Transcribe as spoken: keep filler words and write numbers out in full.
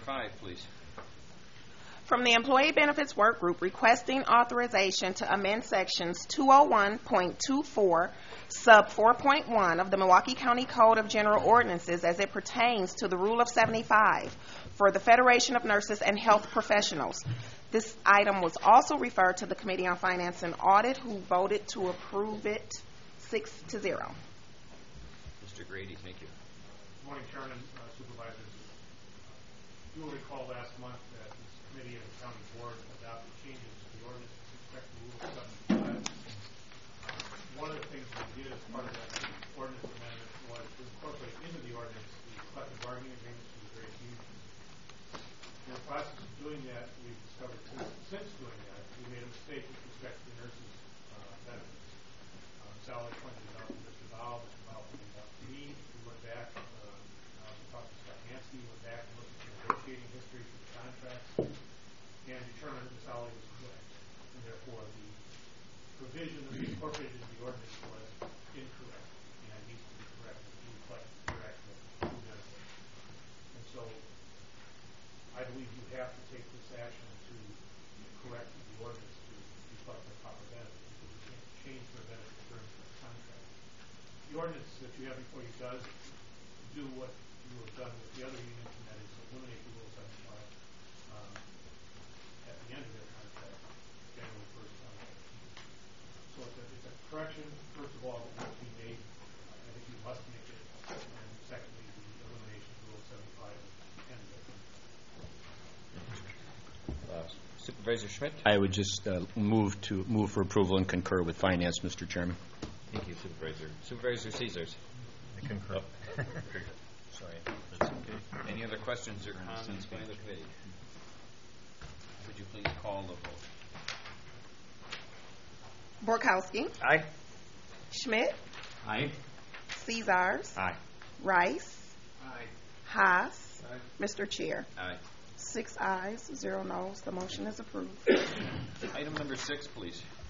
five, please. From the Employee Benefits Work Group, requesting authorization to amend sections two oh one point two four, sub four point one of the Milwaukee County Code of General Ordinances as it pertains to the Rule of seventy-five for the Federation of Nurses and Health Professionals. This item was also referred to the Committee on Finance and Audit, who voted to approve it six to zero. Mister Grady, thank you. Good morning, Chairman, uh, Supervisors. You will recall last month that this committee and the county board adopted changes to the ordinance with respect to Rule seventy-five. Uh, one of the things we did as part of that ordinance amendment was to incorporate into the ordinance the collective bargaining agreements for the various unions. In the process of doing that, we've discovered since, since doing that, we made a mistake with respect to the nurses' uh, benefits. Um, Sally pointed it out to Mister Bowell, Mister Bowell pointed it out to me. We went back, uh, I also talked to Scott Hansky, went back and looked at the negotiating history for the contracts and determined that Sally was correct. And therefore, the provision that we incorporated into the ordinance was incorrect and needs to be corrected to reflect the correct benefit. And so, I believe you have to take this action to correct the ordinance to reflect the proper benefit, because you can't change the benefit terms of the contract. The ordinance that you have before you does do what you have done with the other unions, and that is eliminate the Rule seventy-five um, at the end of their contract, January first, twenty fifteen. So it's a, it's a correction, first of all, that must be made. I think you must make it, and secondly, the elimination of Rule seventy-five at the end of their contract. Uh, Supervisor Schmidt? I would just uh, move to move for approval and concur with Finance, Mister Chairman. Thank you, Supervisor. Supervisor Caesars? I concur. Oh. Sorry. That's okay. Any other questions or comments by the committee? Would you please call the vote? Borkowski, Aye. Schmidt, Aye. Caesars, Aye. Rice, Aye. Haas, Aye. Mister Chair. Aye. Six ayes, zero noes. The motion is approved. Item number six, please.